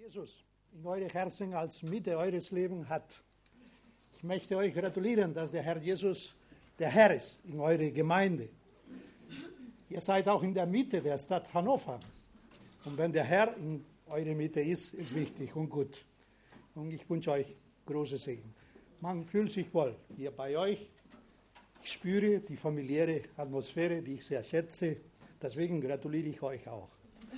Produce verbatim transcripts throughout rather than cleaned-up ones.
Jesus in eure Herzen als Mitte eures Lebens hat. Ich möchte euch gratulieren, dass der Herr Jesus der Herr ist in eurer Gemeinde. Ihr seid auch in der Mitte der Stadt Hannover. Und wenn der Herr in eurer Mitte ist, ist wichtig und gut. Und ich wünsche euch großes Segen. Man fühlt sich wohl hier bei euch. Ich spüre die familiäre Atmosphäre, die ich sehr schätze. Deswegen gratuliere ich euch auch.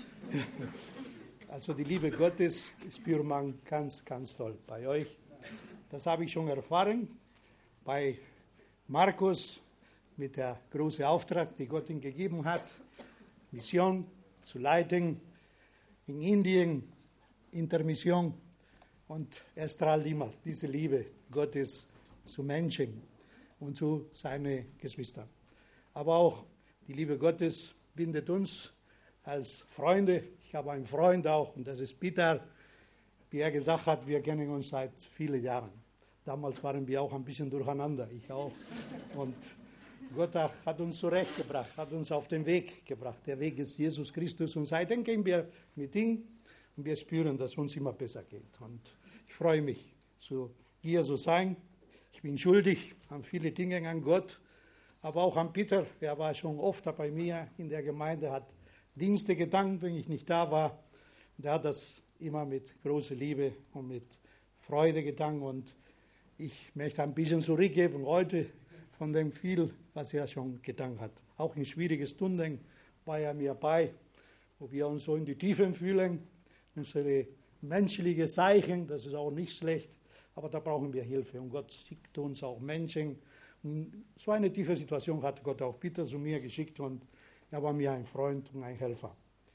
Also die Liebe Gottes spürt man ganz, ganz toll bei euch. Das habe ich schon erfahren bei Markus mit der großen Auftrag, die Gott ihm gegeben hat, Mission zu leiten in Indien, Intermission. Und er strahlt immer diese Liebe Gottes zu Menschen und zu seinen Geschwistern. Aber auch die Liebe Gottes bindet uns als Freunde. Ich habe einen Freund auch, und das ist Peter. Wie er gesagt hat, wir kennen uns seit vielen Jahren. Damals waren wir auch ein bisschen durcheinander, ich auch. Und Gott hat uns zurechtgebracht, hat uns auf den Weg gebracht. Der Weg ist Jesus Christus. Und seitdem gehen wir mit ihm und wir spüren, dass es uns immer besser geht. Und ich freue mich, so hier zu sein. Ich bin schuldig an viele Dinge an Gott, aber auch an Peter. Er war schon oft bei mir in der Gemeinde, hat Dienste getan, wenn ich nicht da war. Und er hat das immer mit großer Liebe und mit Freude getan. Und ich möchte ein bisschen zurückgeben heute von dem viel, was er schon getan hat. Auch in schwierigen Stunden war er mir bei, wo wir uns so in die Tiefen fühlen. Unsere menschlichen Zeichen, das ist auch nicht schlecht, aber da brauchen wir Hilfe. Und Gott schickt uns auch Menschen. Und so eine tiefe Situation hat Gott auch Peter zu mir geschickt und er war mir ein Freund und ein Helfer.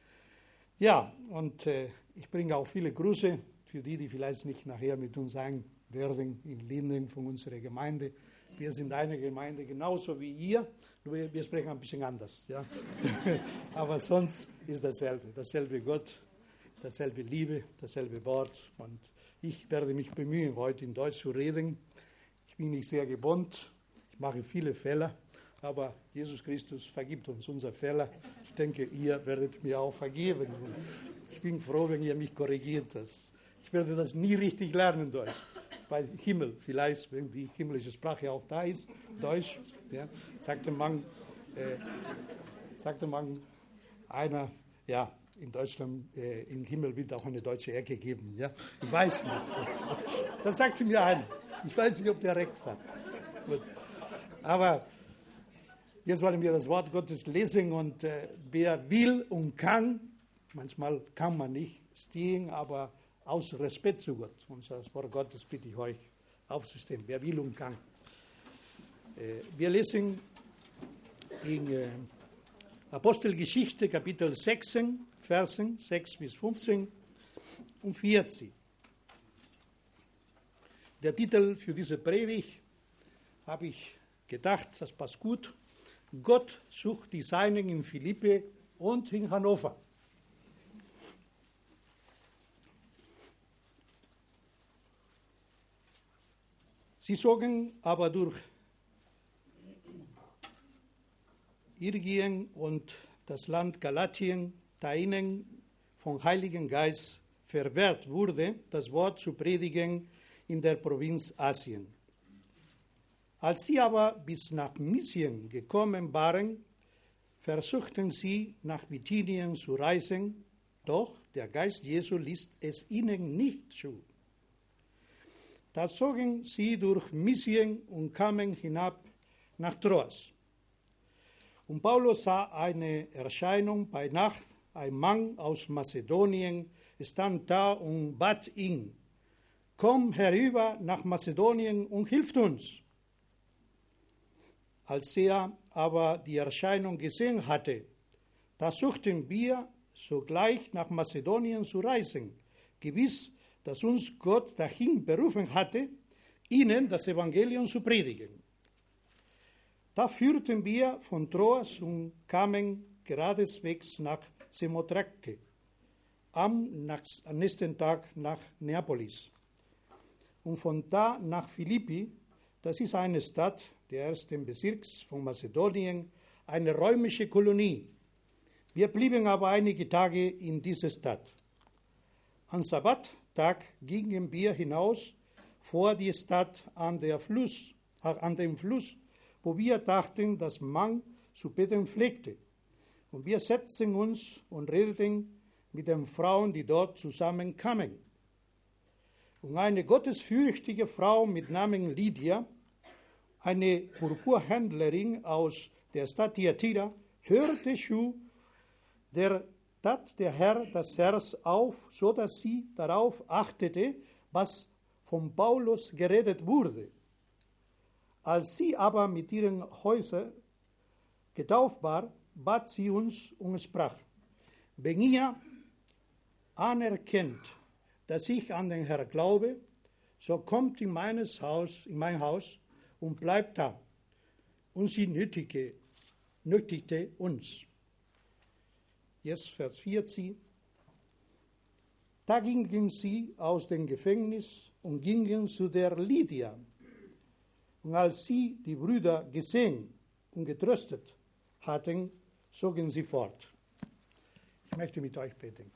Ja, und äh, ich bringe auch viele Grüße für die, die vielleicht nicht nachher mit uns sein werden in Linden von unserer Gemeinde. Wir sind eine Gemeinde genauso wie ihr, nur wir sprechen ein bisschen anders. Ja? Aber sonst ist dasselbe, dasselbe Gott, dasselbe Liebe, dasselbe Wort. Und ich werde mich bemühen, heute in Deutsch zu reden. Ich bin nicht sehr gebunden, ich mache viele Fehler. Aber Jesus Christus vergibt uns unsere Fehler. Ich denke, ihr werdet mir auch vergeben. Und ich bin froh, wenn ihr mich korrigiert. Ich werde das nie richtig lernen, Deutsch. Bei Himmel, vielleicht, wenn die himmlische Sprache auch da ist, Deutsch, ja, sagte man, äh, sagte man, einer, ja, in Deutschland, äh, im Himmel wird auch eine deutsche Ecke geben. Ja? Ich weiß nicht. Das sagte mir einer. Ich weiß nicht, ob der recht hat. Gut. Aber jetzt wollen wir das Wort Gottes lesen und äh, wer will und kann, manchmal kann man nicht stehen, aber aus Respekt zu Gott, und das Wort Gottes bitte ich euch aufzustehen, wer will und kann. Äh, wir lesen in äh, Apostelgeschichte Kapitel sechzehn, Versen sechs bis fünfzehn und vierzig. Der Titel für diese Predigt habe ich gedacht, das passt gut. Gott sucht die Seinen in Philippi und in Hannover. Sie zogen aber durch Irgien und das Land Galatien, da ihnen vom Heiligen Geist verwehrt wurde, das Wort zu predigen in der Provinz Asien. Als sie aber bis nach Mysien gekommen waren, versuchten sie, nach Bithynien zu reisen, doch der Geist Jesu ließ es ihnen nicht zu. Da zogen sie durch Mysien und kamen hinab nach Troas. Und Paulus sah eine Erscheinung bei Nacht, ein Mann aus Mazedonien stand da und bat ihn, komm herüber nach Mazedonien und hilft uns. Als er aber die Erscheinung gesehen hatte, da suchten wir sogleich nach Mazedonien zu reisen, gewiss, dass uns Gott dahin berufen hatte, ihnen das Evangelium zu predigen. Da führten wir von Troas und kamen geradeswegs nach Samothrake, am nächsten Tag nach Neapolis. Und von da nach Philippi, das ist eine Stadt des ersten Bezirks von Mazedonien, eine römische Kolonie. Wir blieben aber einige Tage in dieser Stadt. Am Sabbattag gingen wir hinaus vor die Stadt an, der Fluss, äh, an dem Fluss, wo wir dachten, dass man zu beten pflegte. Und wir setzten uns und redeten mit den Frauen, die dort zusammenkamen. Und eine gottesfürchtige Frau mit Namen Lydia, eine Purpurhändlerin aus der Stadt Thyatira, hörte zu, der tat der Herr das Herz auf, so dass sie darauf achtete, was von Paulus geredet wurde. Als sie aber mit ihren Häusern getauft war, bat sie uns und sprach: Wenn ihr anerkennt, dass ich an den Herrn glaube, so kommt in, meines Haus, in mein Haus und bleibt da. Und sie nötigte, nötigte uns. Jetzt Vers vierzehn. Da gingen sie aus dem Gefängnis und gingen zu der Lydia. Und als sie die Brüder gesehen und getröstet hatten, zogen sie fort. Ich möchte mit euch beten.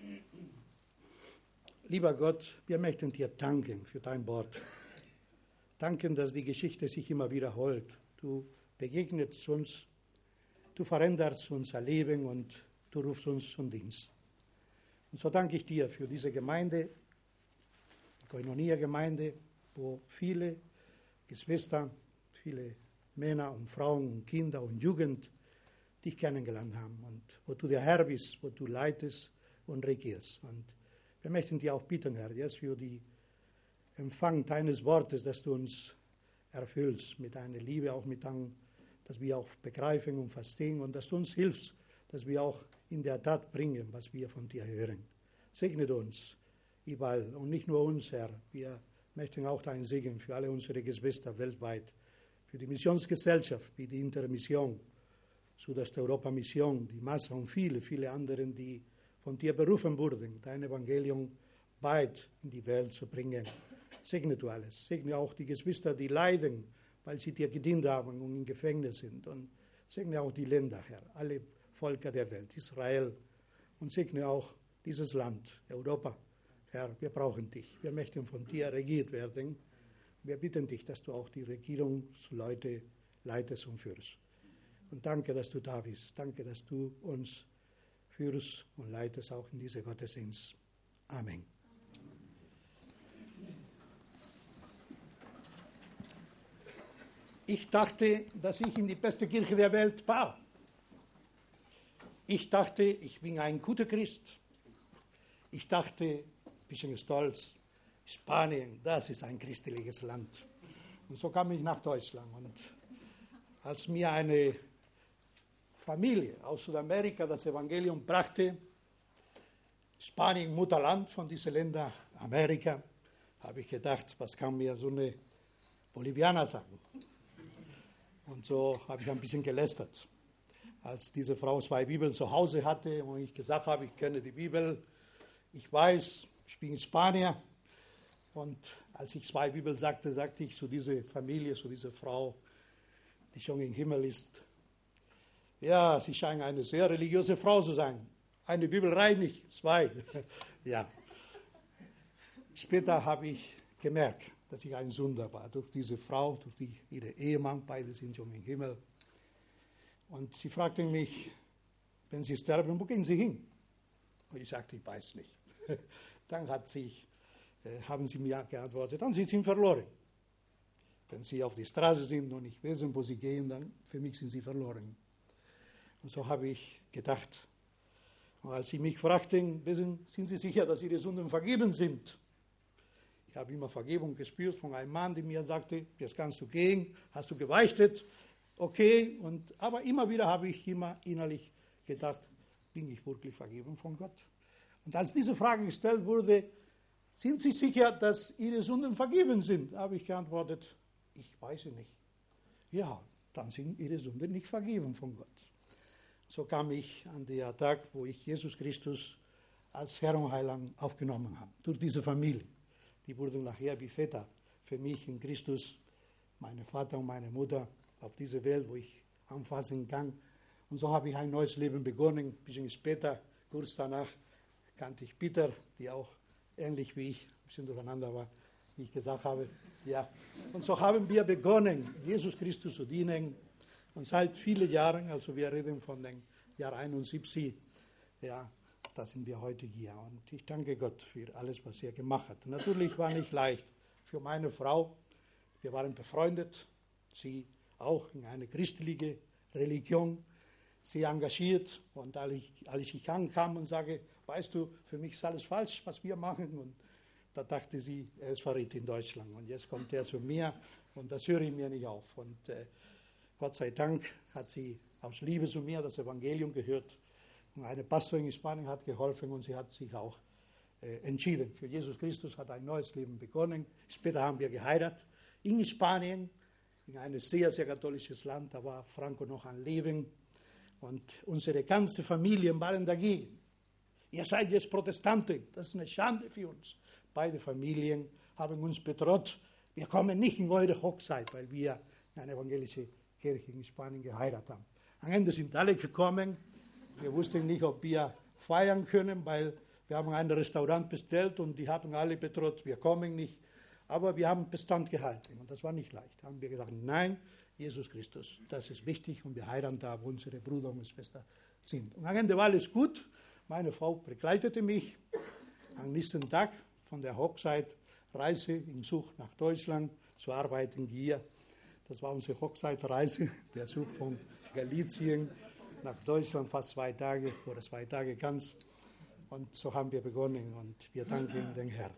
Lieber Gott, wir möchten dir danken für dein Wort. Danken, dass die Geschichte sich immer wiederholt. Du begegnest uns, du veränderst unser Leben und du rufst uns zum Dienst. Und so danke ich dir für diese Gemeinde, die Koinonia-Gemeinde, wo viele Geschwister, viele Männer und Frauen und Kinder und Jugend dich kennengelernt haben und wo du der Herr bist, wo du leitest und regierst. Und wir möchten dir auch bitten, Herr, jetzt für die Empfang deines Wortes, dass du uns erfüllst mit deiner Liebe, auch mit deinem, dass wir auch begreifen und verstehen und dass du uns hilfst, dass wir auch in der Tat bringen, was wir von dir hören. Segne uns überall und nicht nur uns, Herr. Wir möchten auch deinen Segen für alle unsere Geschwister weltweit, für die Missionsgesellschaft, wie die Intermission, Südosteuropa-Mission, die Masse und viele, viele anderen, die von dir berufen wurden, dein Evangelium weit in die Welt zu bringen. Segne du alles. Segne auch die Geschwister, die leiden, weil sie dir gedient haben und im Gefängnis sind. Und segne auch die Länder, Herr, alle Völker der Welt, Israel. Und segne auch dieses Land, Europa. Herr, wir brauchen dich. Wir möchten von dir regiert werden. Wir bitten dich, dass du auch die Regierungsleute leitest und führst. Und danke, dass du da bist. Danke, dass du uns führst und leitest auch in diese Gottesdienst. Amen. Ich dachte, dass ich in die beste Kirche der Welt war. Ich dachte, ich bin ein guter Christ. Ich dachte, ein bisschen stolz, Spanien, das ist ein christliches Land. Und so kam ich nach Deutschland. Und als mir eine Familie aus Südamerika das Evangelium brachte, Spanien, Mutterland von diesen Ländern, Amerika, habe ich gedacht, was kann mir so eine Bolivianer sagen? Und so habe ich ein bisschen gelästert. Als diese Frau zwei Bibeln zu Hause hatte und ich gesagt habe, ich kenne die Bibel, ich weiß, ich bin Spanier. Und als ich zwei Bibeln sagte, sagte ich zu dieser Familie, zu dieser Frau, die schon im Himmel ist, ja, sie scheint eine sehr religiöse Frau zu sein. Eine Bibel reicht nicht, zwei. Ja. Später habe ich gemerkt, dass ich ein Sünder war. Durch diese Frau, durch die, ihren Ehemann, beide sind schon im Himmel. Und sie fragten mich, wenn sie sterben, wo gehen sie hin? Und ich sagte, ich weiß nicht. Dann hat sich, äh, haben sie mir geantwortet, dann sind sie verloren. Wenn sie auf die Straße sind und nicht wissen, wo sie gehen, dann für mich sind sie verloren. Und so habe ich gedacht. Und als sie mich fragten, wissen, sind Sie sicher, dass Ihre Sünden vergeben sind? Ich habe immer Vergebung gespürt von einem Mann, der mir sagte, jetzt kannst du gehen, hast du gebeichtet, okay. Und, aber immer wieder habe ich immer innerlich gedacht, bin ich wirklich vergeben von Gott? Und als diese Frage gestellt wurde, sind Sie sicher, dass Ihre Sünden vergeben sind? Habe ich geantwortet, ich weiß es nicht. Ja, dann sind Ihre Sünden nicht vergeben von Gott. So kam ich an den Tag, wo ich Jesus Christus als Herr und Heiland aufgenommen habe, durch diese Familie. Die wurden nachher wie Väter für mich in Christus, meine Vater und meine Mutter auf diese Welt, wo ich anfassen kann. Und so habe ich ein neues Leben begonnen. Ein bisschen später, kurz danach, kannte ich Peter, die auch ähnlich wie ich, ein bisschen durcheinander war, wie ich gesagt habe. Ja. Und so haben wir begonnen, Jesus Christus zu dienen. Und seit vielen Jahren, also wir reden von dem Jahr einundsiebzig, ja, da sind wir heute hier. Und ich danke Gott für alles, was er gemacht hat. Natürlich war nicht leicht für meine Frau. Wir waren befreundet, sie auch in eine christliche Religion, sie engagiert. Und als ich, als ich ankam und sage, weißt du, für mich ist alles falsch, was wir machen. Und da dachte sie, er ist verrückt in Deutschland. Und jetzt kommt er zu mir und das höre ich mir nicht auf. Und äh, Gott sei Dank hat sie aus Liebe zu mir das Evangelium gehört. Und eine Pastorin in Spanien hat geholfen und sie hat sich auch äh, entschieden. Für Jesus Christus hat ein neues Leben begonnen. Später haben wir geheiratet in Spanien, in ein sehr, sehr katholisches Land. Da war Franco noch am Leben. Und unsere ganze Familie waren dagegen. Ihr seid jetzt Protestanten, das ist eine Schande für uns. Beide Familien haben uns bedroht. Wir kommen nicht in eure Hochzeit, weil wir in eine evangelische Kirche in Spanien geheiratet haben. Am Ende sind alle gekommen. Wir wussten nicht, ob wir feiern können, weil wir haben ein Restaurant bestellt und die haben alle bedroht, wir kommen nicht. Aber wir haben Bestand gehalten und das war nicht leicht. Da haben wir gesagt, nein, Jesus Christus, das ist wichtig und wir heiraten da, wo unsere Brüder und Schwestern sind. Und am Ende war alles gut. Meine Frau begleitete mich. Am nächsten Tag von der Hochzeit Reise in Sucht nach Deutschland zu arbeiten hier. Das war unsere Hochzeitreise, der Zug von Galizien nach Deutschland, fast zwei Tage oder zwei Tage ganz. Und so haben wir begonnen und wir danken den Herrn.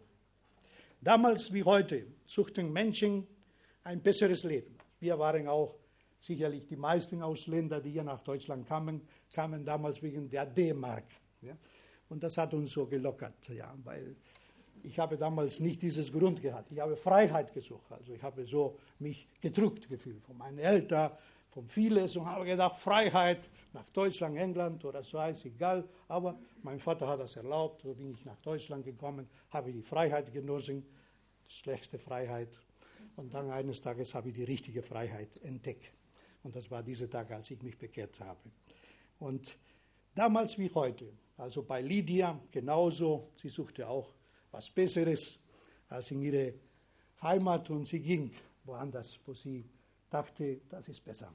Damals wie heute suchten Menschen ein besseres Leben. Wir waren auch sicherlich die meisten Ausländer, die hier nach Deutschland kamen, kamen damals wegen der D-Mark. Ja? Und das hat uns so gelockert, ja, weil ich habe damals nicht dieses Grund gehabt. Ich habe Freiheit gesucht. Also ich habe so mich gedrückt gefühlt von meinen Eltern, von vieles und habe gedacht, Freiheit nach Deutschland, England oder so, ist egal. Aber mein Vater hat das erlaubt. So bin ich nach Deutschland gekommen, habe die Freiheit genossen, die schlechteste Freiheit. Und dann eines Tages habe ich die richtige Freiheit entdeckt. Und das war dieser Tag, als ich mich bekehrt habe. Und damals wie heute, also bei Lydia genauso, sie suchte auch was Besseres als in ihre Heimat und sie ging woanders, wo sie dachte, das ist besser.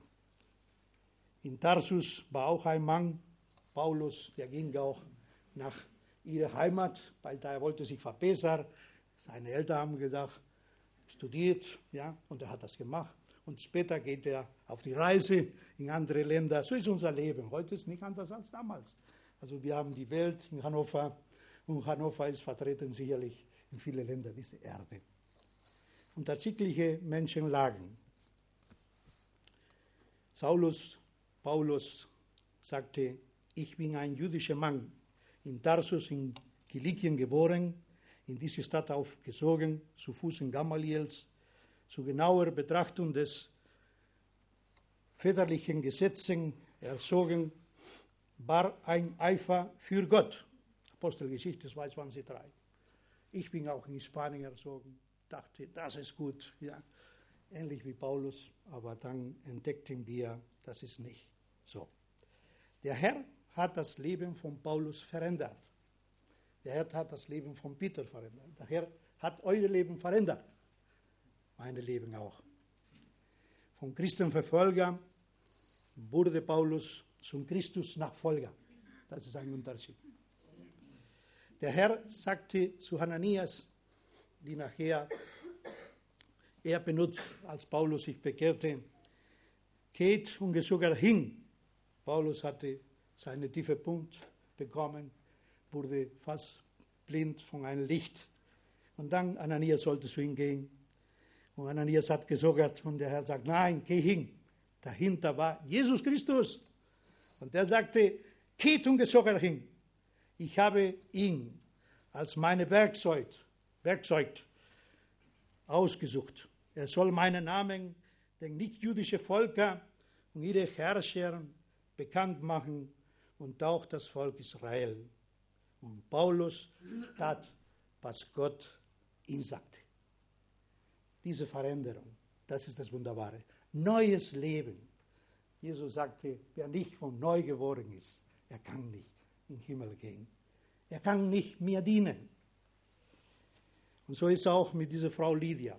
In Tarsus war auch ein Mann, Paulus, der ging auch nach ihrer Heimat, weil da er wollte sich verbessern. Seine Eltern haben gedacht, studiert, ja, und er hat das gemacht. Und später geht er auf die Reise in andere Länder. So ist unser Leben. Heute ist nicht anders als damals. Also wir haben die Welt in Hannover und Hannover ist vertreten sicherlich in vielen Ländern dieser Erde. Unterschiedliche Menschenlagen. Saulus, Paulus sagte, ich bin ein jüdischer Mann, in Tarsus in Kilikien geboren, in diese Stadt aufgezogen, zu Füßen Gamaliels, zu genauer Betrachtung des väterlichen Gesetzen erzogen, war ein Eifer für Gott. Apostelgeschichte zwei zwanzig drei. Ich bin auch in Spanien erzogen, dachte, das ist gut, ja, ähnlich wie Paulus, aber dann entdeckten wir, das ist nicht so. Der Herr hat das Leben von Paulus verändert. Der Herr hat das Leben von Peter verändert. Der Herr hat euer Leben verändert. Mein Leben auch. Vom Christenverfolger wurde Paulus zum Christus-Nachfolger. Das ist ein Unterschied. Der Herr sagte zu Hananias, die nachher er benutzt, als Paulus sich bekehrte, geht und sogar hin. Paulus hatte seinen tiefen Punkt bekommen, wurde fast blind von einem Licht. Und dann Ananias sollte zu ihm gehen. Und Ananias hat gesoggert und der Herr sagt, nein, geh hin. Dahinter war Jesus Christus. Und er sagte, geht und gesoggert hin. Ich habe ihn als meine Werkzeug, Werkzeug ausgesucht. Er soll meinen Namen den nichtjüdischen Völkern und ihre Herrscher bekannt machen und auch das Volk Israel. Und Paulus tat, was Gott ihm sagte. Diese Veränderung, das ist das Wunderbare. Neues Leben. Jesus sagte, wer nicht von neu geworden ist, er kann nicht in den Himmel gehen. Er kann nicht mir dienen. Und so ist es auch mit dieser Frau Lydia.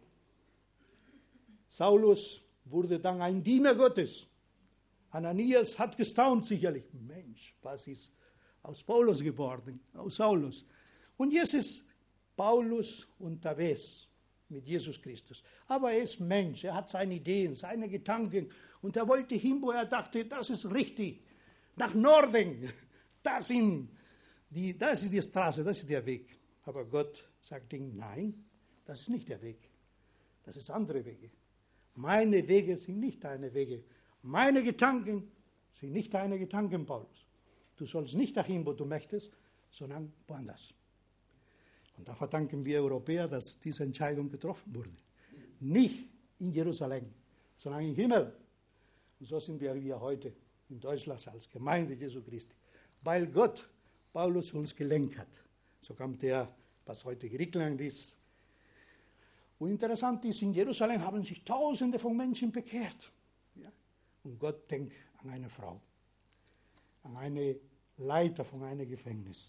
Saulus wurde dann ein Diener Gottes. Ananias hat gestaunt sicherlich. Mensch, was ist aus Paulus geworden, aus Saulus? Und jetzt ist Paulus unterwegs mit Jesus Christus. Aber er ist Mensch, er hat seine Ideen, seine Gedanken. Und er wollte hin, wo er dachte, das ist richtig. Nach Norden, das, sind die, das ist die Straße, das ist der Weg. Aber Gott sagt ihm, nein, das ist nicht der Weg. Das ist andere Wege. Meine Wege sind nicht deine Wege. Meine Gedanken sind nicht deine Gedanken, Paulus. Du sollst nicht dahin, wo du möchtest, sondern woanders. Und da verdanken wir Europäer, dass diese Entscheidung getroffen wurde. Nicht in Jerusalem, sondern im Himmel. Und so sind wir hier heute in Deutschland als Gemeinde Jesu Christi. Weil Gott Paulus uns gelenkt hat. So kam der, was heute Griechenland ist. Und interessant ist, in Jerusalem haben sich Tausende von Menschen bekehrt. Ja? Und Gott denkt an eine Frau, an eine Leiter von einem Gefängnis.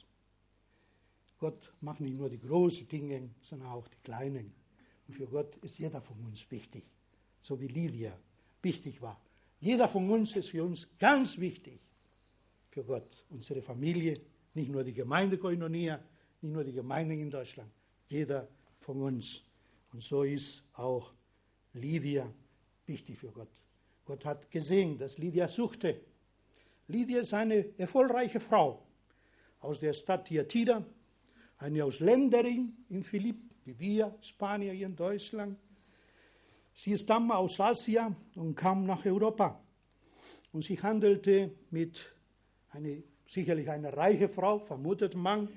Gott macht nicht nur die großen Dinge, sondern auch die kleinen. Und für Gott ist jeder von uns wichtig, so wie Lydia wichtig war. Jeder von uns ist für uns ganz wichtig. Für Gott, unsere Familie, nicht nur die Gemeinde Koinonia, nicht nur die Gemeinden in Deutschland, jeder von uns. Und so ist auch Lydia wichtig für Gott. Gott hat gesehen, dass Lydia suchte. Lydia ist eine erfolgreiche Frau aus der Stadt Thyatira, eine Ausländerin in Philipp, wie wir, Spanier hier in Deutschland. Sie stammte aus Asien und kam nach Europa. Und sie handelte mit einer, sicherlich eine reiche Frau, vermutet man,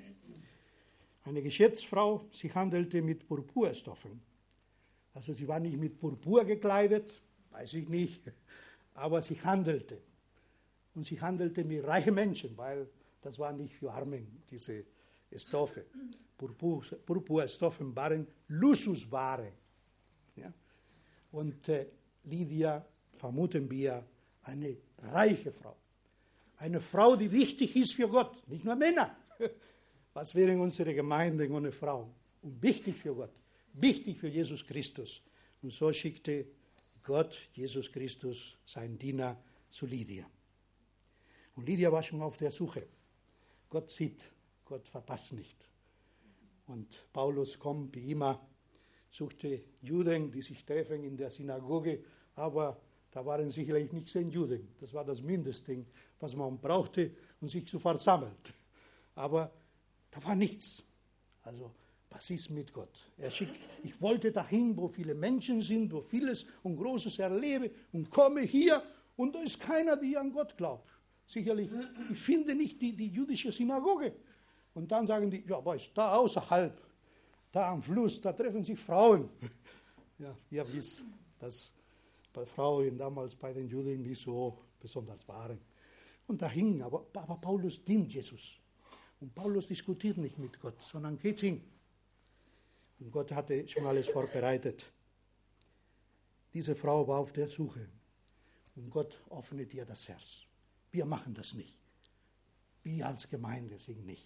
eine Geschäftsfrau. Sie handelte mit Purpurstoffen. Also sie war nicht mit Purpur gekleidet, weiß ich nicht, aber sie handelte. Und sie handelte mit reichen Menschen, weil das war nicht für Armen, diese Stoffe. Purpur, Purpurstoffen waren Luxusware. Ja? Und äh, Lydia, vermuten wir, eine reiche Frau. Eine Frau, die wichtig ist für Gott, nicht nur Männer. Was wären unsere Gemeinden ohne Frauen? Und wichtig für Gott, wichtig für Jesus Christus. Und so schickte Gott, Jesus Christus, seinen Diener zu Lydia. Und Lydia war schon auf der Suche. Gott sieht, Gott verpasst nicht. Und Paulus kommt wie immer, suchte Juden, die sich treffen in der Synagoge, aber da waren sicherlich nicht zehn Juden. Das war das Mindeste, was man brauchte, um sich zu versammeln. Aber da war nichts. Also, was ist mit Gott? Er schickt, ich wollte dahin, wo viele Menschen sind, wo vieles und Großes erlebe und komme hier und da ist keiner, der an Gott glaubt. Sicherlich, ich finde nicht die, die jüdische Synagoge. Und dann sagen die, ja, aber ist da außerhalb, da am Fluss, da treffen sich Frauen. Ja, ihr wisst, dass bei Frauen damals bei den Juden nicht so besonders waren. Und da hingen, aber, aber Paulus dient Jesus. Und Paulus diskutiert nicht mit Gott, sondern geht hin. Und Gott hatte schon alles vorbereitet. Diese Frau war auf der Suche. Und Gott öffnet ihr das Herz. Wir machen das nicht. Wir als Gemeinde sind nicht.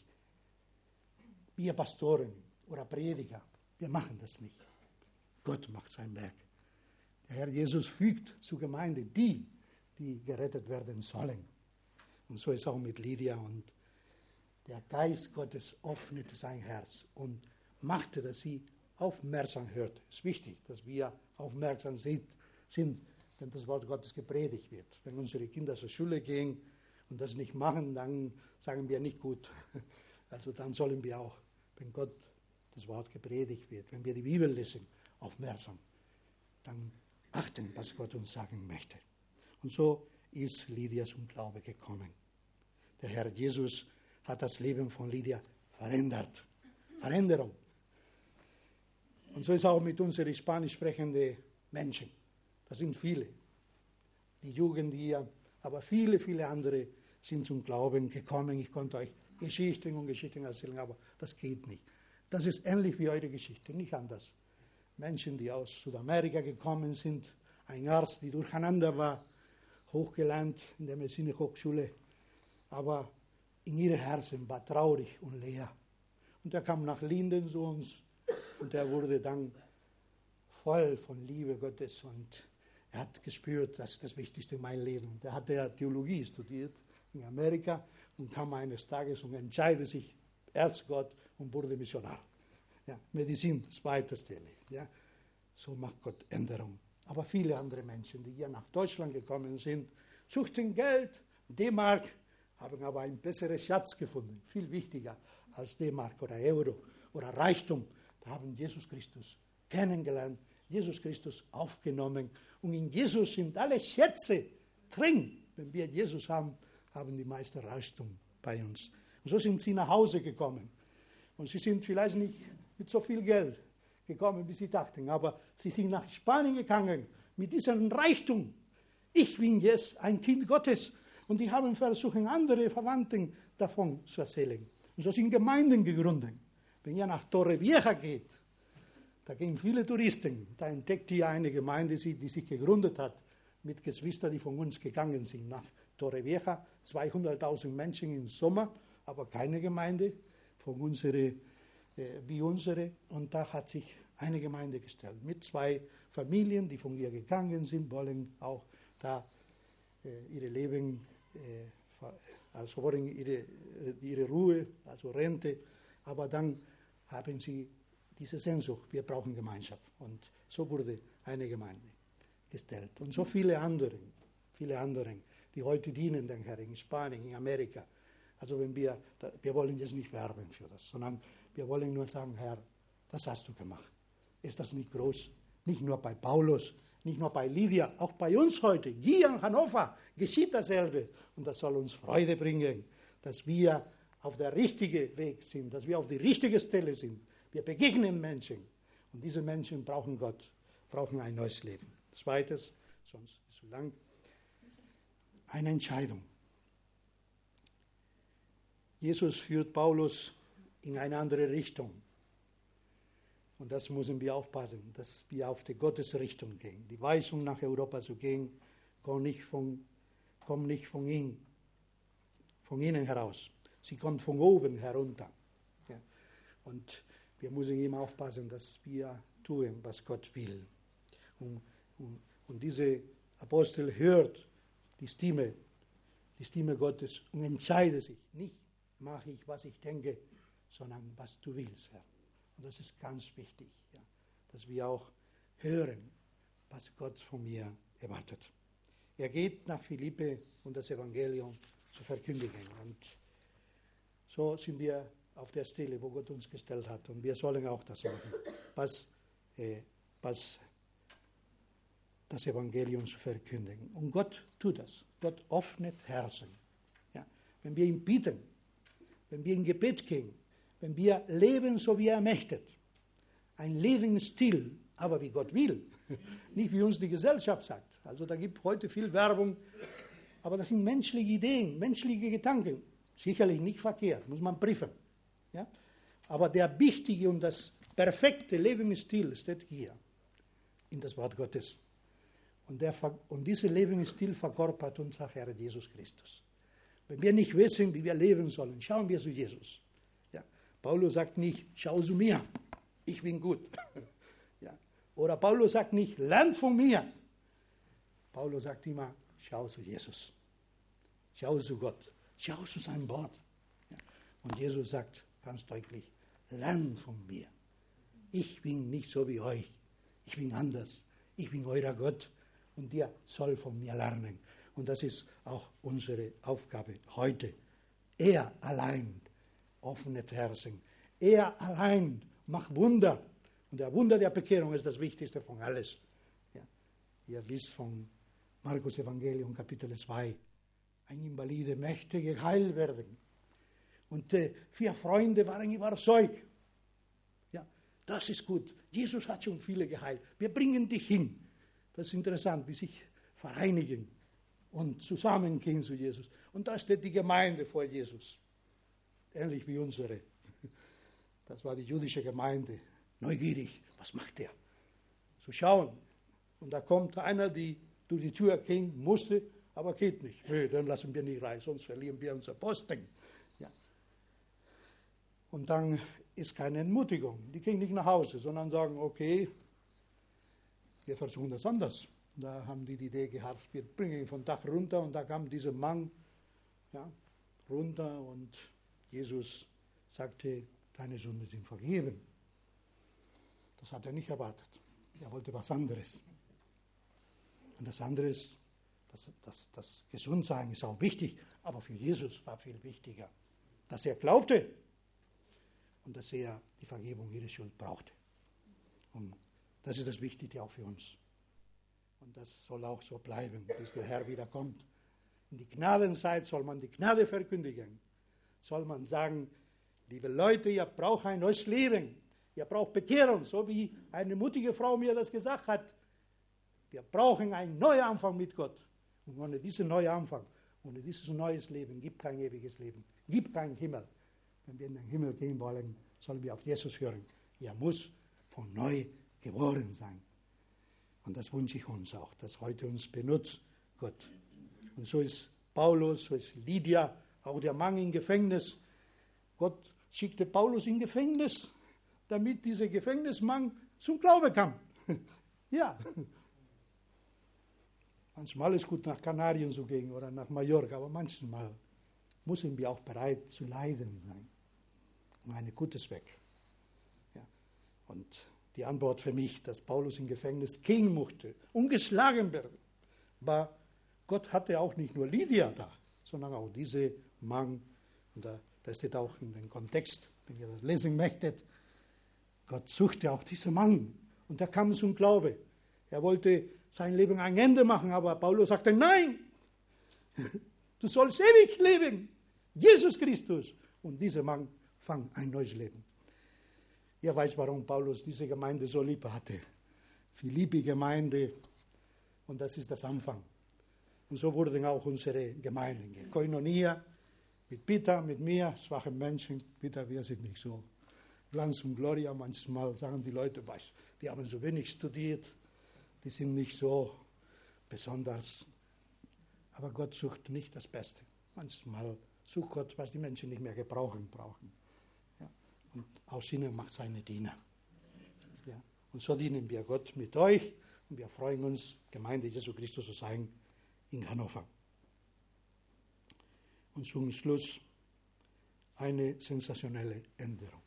Wir Pastoren oder Prediger, wir machen das nicht. Gott macht sein Werk. Der Herr Jesus fügt zur Gemeinde die, die gerettet werden sollen. Und so ist es auch mit Lydia. Und der Geist Gottes öffnete sein Herz und machte, dass sie aufmerksam hört. Es ist wichtig, dass wir aufmerksam sind, wenn das Wort Gottes gepredigt wird. Wenn unsere Kinder zur Schule gehen und das nicht machen, dann sagen wir nicht gut. Also dann sollen wir auch, wenn Gott das Wort gepredigt wird, wenn wir die Bibel lesen, aufmerksam, dann achten, was Gott uns sagen möchte. Und so ist Lydia zum Glaube gekommen. Der Herr Jesus hat das Leben von Lydia verändert. Veränderung. Und so ist es auch mit unseren spanisch sprechenden Menschen. Das sind viele. Die Jugend hier, aber viele, viele andere sind zum Glauben gekommen. Ich konnte euch Geschichten und Geschichten erzählen, aber das geht nicht. Das ist ähnlich wie eure Geschichte, nicht anders. Menschen, die aus Südamerika gekommen sind, ein Arzt, der durcheinander war, hochgelernt in der Medizinhochschule, aber in ihrem Herzen war traurig und leer. Und er kam nach Linden zu uns Und er wurde dann voll von Liebe Gottes und er hat gespürt, das ist das Wichtigste in meinem Leben. Und er hat ja Theologie studiert in Amerika und kam eines Tages und entscheidete sich, erst Gott und wurde Missionar. Ja, Medizin, zweite Stelle. Ja, so macht Gott Änderung. Aber viele andere Menschen, die hier nach Deutschland gekommen sind, suchten Geld, D-Mark, haben aber einen besseren Schatz gefunden, viel wichtiger als D-Mark oder Euro oder Reichtum. Da haben Jesus Christus kennengelernt, Jesus Christus aufgenommen. Und in Jesus sind alle Schätze drin. Wenn wir Jesus haben, haben die meisten Reichtum bei uns. Und so sind sie nach Hause gekommen. Und sie sind vielleicht nicht mit so viel Geld gekommen, wie sie dachten, aber sie sind nach Spanien gegangen mit diesem Reichtum. Ich bin jetzt ein Kind Gottes. Und die haben versucht, andere Verwandten davon zu erzählen. Und so sind Gemeinden gegründet. Wenn ihr nach Torrevieja geht, da gehen viele Touristen. Da entdeckt ihr eine Gemeinde, die sich gegründet hat, mit Geschwistern, die von uns gegangen sind nach Torrevieja. zweihunderttausend Menschen im Sommer, aber keine Gemeinde von unsere, äh, wie unsere. Und da hat sich eine Gemeinde gestellt mit zwei Familien, die von ihr gegangen sind, wollen auch da äh, ihre Leben, äh, also wollen ihre, ihre Ruhe, also Rente, aber dann haben sie diese Sehnsucht, wir brauchen Gemeinschaft. Und so wurde eine Gemeinde gestellt. Und so viele andere, viele andere, die heute dienen den Herrn in Spanien, in Amerika. Also wenn wir, wir wollen jetzt nicht werben für das, sondern wir wollen nur sagen, Herr, das hast du gemacht. Ist das nicht groß? Nicht nur bei Paulus, nicht nur bei Lydia, auch bei uns heute, hier in Hannover, geschieht dasselbe. Und das soll uns Freude bringen, dass wir auf der richtigen Weg sind, dass wir auf die richtige Stelle sind. Wir begegnen Menschen und diese Menschen brauchen Gott, brauchen ein neues Leben. Zweites, sonst ist es zu lang, eine Entscheidung. Jesus führt Paulus in eine andere Richtung. Und das müssen wir aufpassen, dass wir auf die Gottesrichtung gehen. Die Weisung, nach Europa zu gehen, kommt nicht von, kommt nicht von, ihm, von ihnen heraus. Sie kommt von oben herunter. Ja. Und wir müssen immer aufpassen, dass wir tun, was Gott will. Und, und, und dieser Apostel hört die Stimme, die Stimme Gottes und entscheidet sich. Nicht mache ich, was ich denke, sondern was du willst, Herr. Und das ist ganz wichtig, ja, dass wir auch hören, was Gott von mir erwartet. Er geht nach Philippe, um das Evangelium zu verkündigen. Und so sind wir auf der Stelle, wo Gott uns gestellt hat. Und wir sollen auch das machen, was, äh, was das Evangelium zu verkündigen. Und Gott tut das. Gott öffnet Herzen. Ja. Wenn wir ihn bitten, wenn wir in Gebet gehen, wenn wir leben, so wie er möchte, ein Lebensstil, aber wie Gott will, nicht wie uns die Gesellschaft sagt. Also da gibt heute viel Werbung, aber das sind menschliche Ideen, menschliche Gedanken. Sicherlich nicht verkehrt, muss man prüfen. Ja? Aber der wichtige und das perfekte Lebensstil steht hier, in das Wort Gottes. Und, der, und dieser Lebensstil verkörpert unser Herr Jesus Christus. Wenn wir nicht wissen, wie wir leben sollen, schauen wir zu Jesus. Ja? Paulus sagt nicht, schau zu mir, ich bin gut. Ja? Oder Paulus sagt nicht, lern von mir. Paulus sagt immer, schau zu Jesus. Schau zu Gott. Schau zu seinem Wort. Ja? Und Jesus sagt ganz deutlich, lern von mir. Ich bin nicht so wie euch. Ich bin anders. Ich bin euer Gott. Und ihr sollt von mir lernen. Und das ist auch unsere Aufgabe heute. Er allein öffnet Herzen. Er allein macht Wunder. Und der Wunder der Bekehrung ist das Wichtigste von alles. Ja. Ihr wisst von Markus Evangelium Kapitel zwei. Ein Invalide möchte geheilt werden. Und die vier Freunde waren überzeugt. Ja, das ist gut. Jesus hat schon viele geheilt. Wir bringen dich hin. Das ist interessant, wie sich vereinigen und zusammengehen zu Jesus. Und da steht die Gemeinde vor Jesus. Ähnlich wie unsere. Das war die jüdische Gemeinde. Neugierig, was macht er? Zu schauen. Und da kommt einer, der durch die Tür gehen musste, aber geht nicht. Nö, dann lassen wir nicht rein, sonst verlieren wir unser Posten. Ja. Und dann ist keine Entmutigung. Die gehen nicht nach Hause, sondern sagen, okay, wir versuchen das anders. Da haben die die Idee gehabt, wir bringen ihn vom Dach runter und da kam dieser Mann ja, runter und Jesus sagte, deine Sünden sind vergeben. Das hat er nicht erwartet. Er wollte was anderes. Und das andere ist, das, das, das Gesundsein ist auch wichtig, aber für Jesus war viel wichtiger, dass er glaubte und dass er die Vergebung ihrer Schuld brauchte. Und das ist das Wichtige auch für uns. Und das soll auch so bleiben, bis der Herr wiederkommt. In die Gnadenzeit soll man die Gnade verkündigen. Soll man sagen, liebe Leute, ihr braucht ein neues Leben. Ihr braucht Bekehrung, so wie eine mutige Frau mir das gesagt hat. Wir brauchen einen Neuanfang mit Gott. Und ohne diesen Neuanfang, ohne dieses neues Leben, gibt kein ewiges Leben, gibt keinen Himmel. Wenn wir in den Himmel gehen wollen, sollen wir auf Jesus hören. Er muss von neu geboren sein. Und das wünsche ich uns auch, dass heute uns benutzt Gott. Und so ist Paulus, so ist Lydia, auch der Mann im Gefängnis. Gott schickte Paulus in Gefängnis, damit dieser Gefängnismann zum Glauben kam. Ja. Manchmal ist es gut, nach Kanarien zu gehen oder nach Mallorca, aber manchmal müssen wir auch bereit zu leiden sein. Um einen guten Zweck. Ja. Und die Antwort für mich, dass Paulus im Gefängnis gehen musste, ungeschlagen werden, war, Gott hatte auch nicht nur Lydia da, sondern auch diese Mann, und da, das steht auch in dem Kontext, wenn ihr das lesen möchtet, Gott suchte auch diesen Mann und er kam zum Glaube. Er wollte sein Leben ein Ende machen, aber Paulus sagte, nein, du sollst ewig leben, Jesus Christus. Und dieser Mann fang ein neues Leben. Ihr weiß, warum Paulus diese Gemeinde so lieb hatte. Philippi-Gemeinde. Und das ist das Anfang. Und so wurden auch unsere Gemeinden. Koinonia, mit Peter, mit mir, schwachen Menschen. Peter, wir sind nicht so Glanz und Gloria. Manchmal sagen die Leute, weißt, die haben so wenig studiert. Die sind nicht so besonders. Aber Gott sucht nicht das Beste. Manchmal sucht Gott, was die Menschen nicht mehr gebrauchen brauchen. Ja. Und aus ihnen macht seine Diener. Ja. Und so dienen wir Gott mit euch und wir freuen uns, Gemeinde Jesu Christus zu sein in Hannover. Und zum Schluss eine sensationelle Änderung.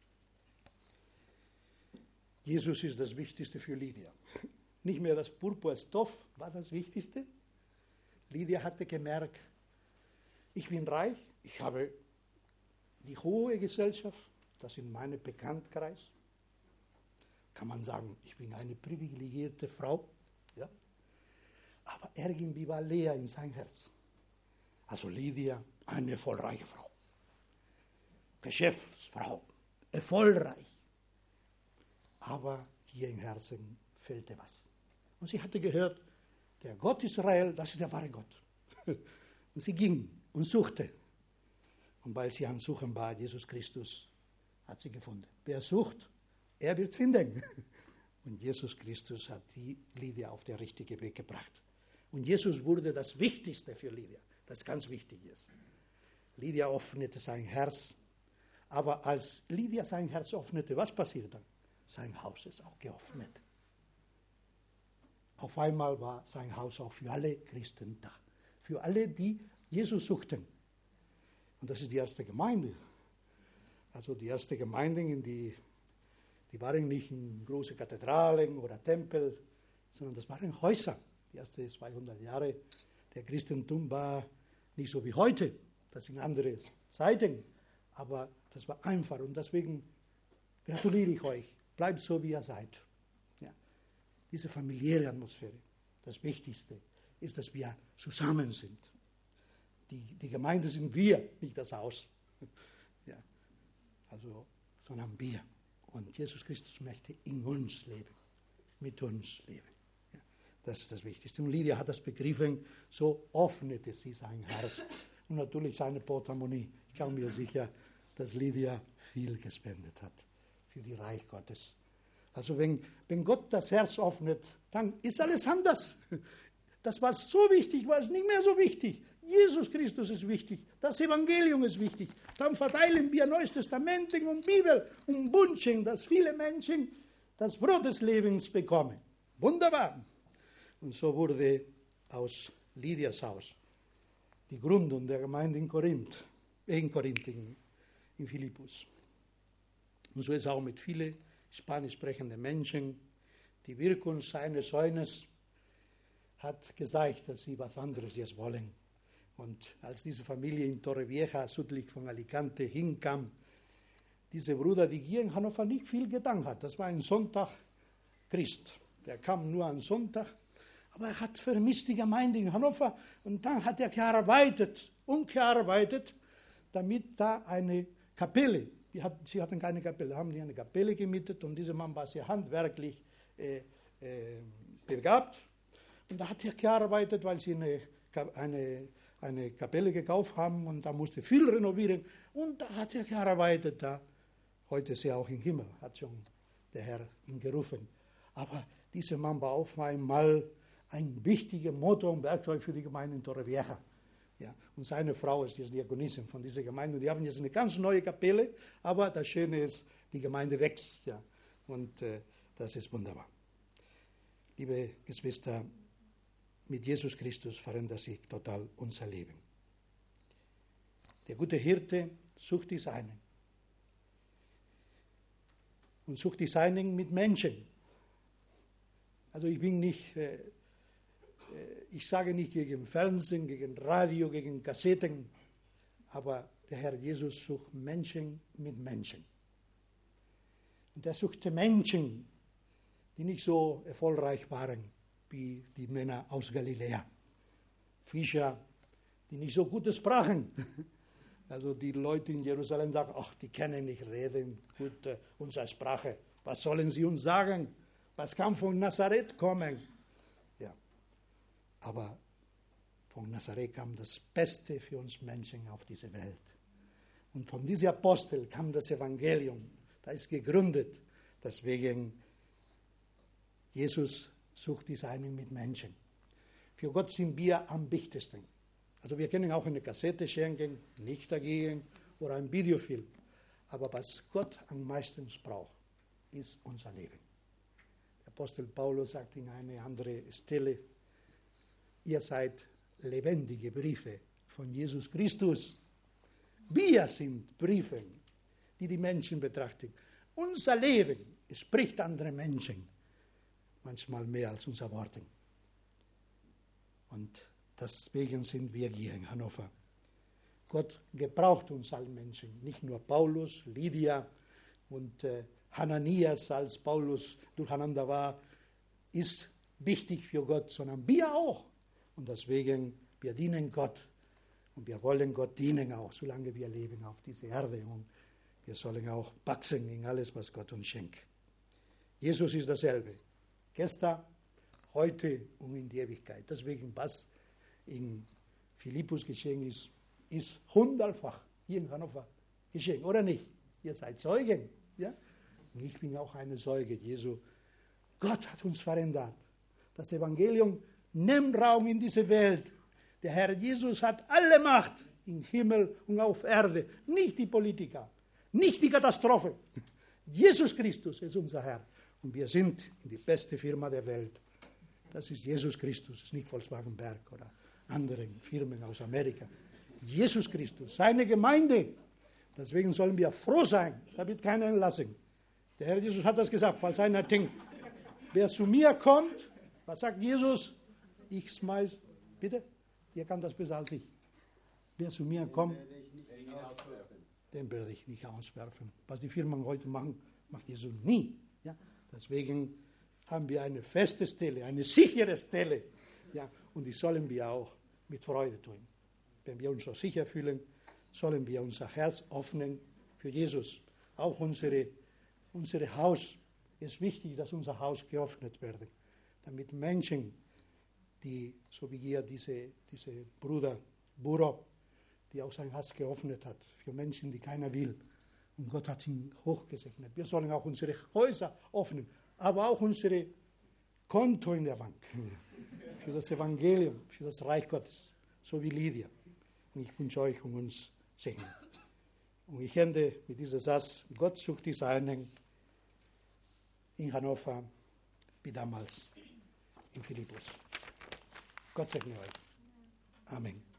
Jesus ist das Wichtigste für Lydia. Nicht mehr das Purpurstoff war das Wichtigste. Lydia hatte gemerkt, ich bin reich, ich habe die hohe Gesellschaft, das ist mein Bekanntkreis. Kann man sagen, ich bin eine privilegierte Frau. Ja? Aber irgendwie war leer in sein Herz. Also Lydia, eine erfolgreiche Frau. Geschäftsfrau, erfolgreich. Aber hier im Herzen fehlte was. Und sie hatte gehört, der Gott Israel, das ist der wahre Gott. Und sie ging und suchte. Und weil sie am Suchen war, Jesus Christus, hat sie gefunden. Wer sucht, er wird finden. Und Jesus Christus hat die Lydia auf den richtigen Weg gebracht. Und Jesus wurde das Wichtigste für Lydia, das ganz wichtig ist. Lydia öffnete sein Herz. Aber als Lydia sein Herz öffnete, was passiert dann? Sein Haus ist auch geöffnet. Auf einmal war sein Haus auch für alle Christen da. Für alle, die Jesus suchten. Und das ist die erste Gemeinde. Also die erste Gemeinde, die, die waren nicht in große Kathedralen oder Tempel, sondern das waren Häuser. Die ersten zweihundert Jahre der Christentum war nicht so wie heute. Das sind andere Zeiten. Aber das war einfach. Und deswegen gratuliere ich euch. Bleibt so, wie ihr seid. Ja. Diese familiäre Atmosphäre. Das Wichtigste ist, dass wir zusammen sind. Die, die Gemeinde sind wir, nicht das Haus. Ja. Also, sondern wir. Und Jesus Christus möchte in uns leben. Mit uns leben. Ja. Das ist das Wichtigste. Und Lydia hat das begriffen, so öffnete sie sein Herz. Und natürlich seine Portemonnaie. Ich bin mir sicher, dass Lydia viel gespendet hat für die Reich Gottes. Also wenn, wenn Gott das Herz öffnet, dann ist alles anders. Das, was so wichtig war, ist nicht mehr so wichtig. Jesus Christus ist wichtig, das Evangelium ist wichtig. Dann verteilen wir Neues Testament und Bibel und wünschen, dass viele Menschen das Brot des Lebens bekommen. Wunderbar. Und so wurde aus Lydias Haus die Gründung der Gemeinde in Korinth, in Korinth, in, in Philippus. Und so ist auch mit vielen spanisch sprechenden Menschen. Die Wirkung seines Sohnes hat gezeigt, dass sie was anderes jetzt wollen. Und als diese Familie in Torrevieja, südlich von Alicante, hinkam, dieser Bruder, der hier in Hannover nicht viel getan hat, das war ein Sonntag Christ. Der kam nur am Sonntag, aber er hat vermisst die Gemeinde in Hannover und dann hat er gearbeitet und gearbeitet, damit da eine Kapelle, die hat, sie hatten keine Kapelle, haben die eine Kapelle gemietet und dieser Mann war sehr handwerklich äh, äh, begabt. Und da hat er gearbeitet, weil sie eine, eine, eine Kapelle gekauft haben und da musste viel renovieren. Und da hat er gearbeitet. Da. Heute ist er auch im Himmel, hat schon der Herr ihn gerufen. Aber dieser Mann war auf einmal ein wichtiger Motor und Werkzeug für die Gemeinde in Torrevieja. Ja, und seine Frau ist jetzt Diakonissin von dieser Gemeinde. Und die haben jetzt eine ganz neue Kapelle, aber das Schöne ist, die Gemeinde wächst. Ja, und äh, das ist wunderbar. Liebe Geschwister, mit Jesus Christus verändert sich total unser Leben. Der gute Hirte sucht die Seinen. Und sucht die Seinen mit Menschen. Also ich bin nicht, äh, ich sage nicht gegen Fernsehen, gegen Radio, gegen Kassetten, aber der Herr Jesus sucht Menschen mit Menschen. Und er suchte Menschen, die nicht so erfolgreich waren wie die Männer aus Galiläa. Fischer, die nicht so gut sprachen. Also die Leute in Jerusalem sagen, ach, die können nicht reden, gut, äh, unsere Sprache. Was sollen sie uns sagen? Was kann von Nazareth kommen? Ja, aber von Nazareth kam das Beste für uns Menschen auf diese Welt. Und von diesem Apostel kam das Evangelium. Da ist gegründet. Deswegen, Jesus sucht die Seinen mit Menschen. Für Gott sind wir am wichtigsten. Also wir können auch eine Kassette schenken, nicht dagegen, oder ein Videofilm. Aber was Gott am meisten braucht, ist unser Leben. Der Apostel Paulus sagt in einer anderen Stelle, ihr seid lebendige Briefe von Jesus Christus. Wir sind Briefe, die die Menschen betrachten. Unser Leben spricht andere Menschen, manchmal mehr als unsere Worte. Und deswegen sind wir hier in Hannover. Gott gebraucht uns alle Menschen, nicht nur Paulus, Lydia und äh, Hananias, als Paulus durcheinander war, ist wichtig für Gott, sondern wir auch. Und deswegen, wir dienen Gott und wir wollen Gott dienen auch, solange wir leben auf dieser Erde. Und wir sollen auch wachsen in alles, was Gott uns schenkt. Jesus ist dasselbe. Gestern, heute und in die Ewigkeit. Deswegen, was in Philippus geschehen ist, ist hundertfach hier in Hannover geschehen, oder nicht? Ihr seid Zeugen, ja? Und ich bin auch eine Zeuge Jesu. Gott hat uns verändert. Das Evangelium nimmt Raum in diese Welt. Der Herr Jesus hat alle Macht im Himmel und auf Erde. Nicht die Politiker, nicht die Katastrophe. Jesus Christus ist unser Herr. Und wir sind in die beste Firma der Welt. Das ist Jesus Christus, das ist nicht Volkswagen Berg oder andere Firmen aus Amerika. Jesus Christus, seine Gemeinde. Deswegen sollen wir froh sein, da wird keiner entlassen. Der Herr Jesus hat das gesagt, falls einer denkt, wer zu mir kommt, was sagt Jesus? Ich schmeiß, bitte, ihr kann das besser als ich. Wer zu mir kommt, den werde ich nicht auswerfen. Was die Firmen heute machen, macht Jesus nie. Ja? Deswegen haben wir eine feste Stelle, eine sichere Stelle. Ja? Und die sollen wir auch mit Freude tun. Wenn wir uns so sicher fühlen, sollen wir unser Herz öffnen für Jesus. Auch unsere, unser Haus ist wichtig, dass unser Haus geöffnet wird, damit Menschen, die, so wie hier diese, diese Bruder Buro, die auch sein Haus geöffnet hat, für Menschen, die keiner will. Und Gott hat ihn hochgesegnet. Wir sollen auch unsere Häuser öffnen, aber auch unsere Konto in der Bank für das Evangelium, für das Reich Gottes. so wie Lydia. Und ich wünsche euch und uns Segen. Und ich ende mit diesem Satz: Gott sucht diese einen in Hannover wie damals in Philippus. Gott segne euch. Amen.